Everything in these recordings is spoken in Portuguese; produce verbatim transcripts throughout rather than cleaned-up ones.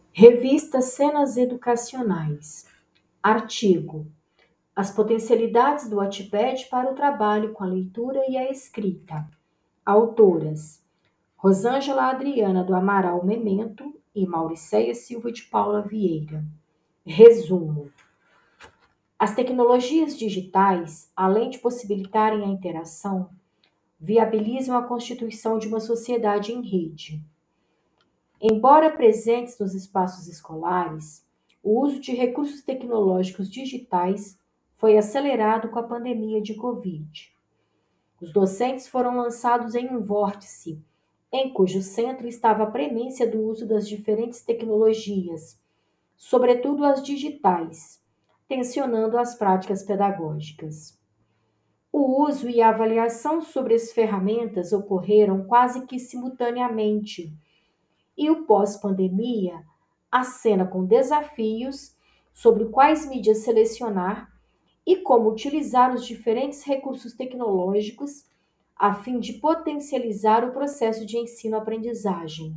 Revista Cenas Educacionais. Artigo: As potencialidades do Wattpad para o trabalho com a leitura e a escrita. Autoras: Rosângela Adriana do Amaral Memento e Mauriceia Silva de Paula Vieira. Resumo: As tecnologias digitais, além de possibilitarem a interação, viabilizam a constituição de uma sociedade em rede. Embora presentes nos espaços escolares, o uso de recursos tecnológicos digitais foi acelerado com a pandemia de Covid. Os docentes foram lançados em um vórtice, em cujo centro estava a premência do uso das diferentes tecnologias, sobretudo as digitais, tensionando as práticas pedagógicas. O uso e a avaliação sobre as ferramentas ocorreram quase que simultaneamente, e o pós-pandemia acena com desafios sobre quais mídias selecionar e como utilizar os diferentes recursos tecnológicos a fim de potencializar o processo de ensino-aprendizagem.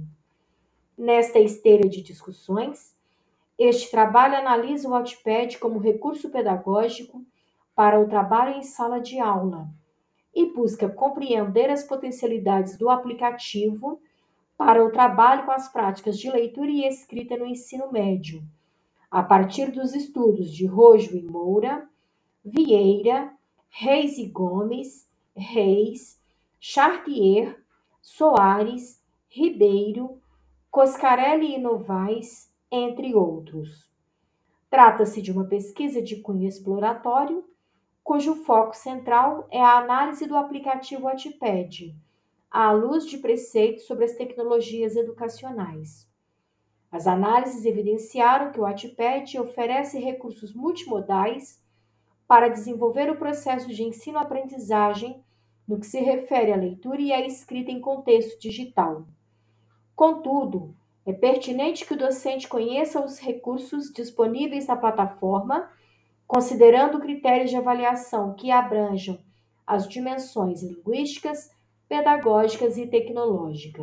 Nesta esteira de discussões, este trabalho analisa o Wattpad como recurso pedagógico para o trabalho em sala de aula e busca compreender as potencialidades do aplicativo para o trabalho com as práticas de leitura e escrita no ensino médio, a partir dos estudos de Rojo e Moura, Vieira, Reis e Gomes, Reis, Chartier, Soares, Ribeiro, Coscarelli e Novaes, entre outros. Trata-se de uma pesquisa de cunho exploratório, cujo foco central é a análise do aplicativo Wattpad, à luz de preceitos sobre as tecnologias educacionais. As análises evidenciaram que o Wattpad oferece recursos multimodais para desenvolver o processo de ensino-aprendizagem no que se refere à leitura e à escrita em contexto digital. Contudo, é pertinente que o docente conheça os recursos disponíveis na plataforma, considerando critérios de avaliação que abranjam as dimensões linguísticas, pedagógicas e tecnológicas.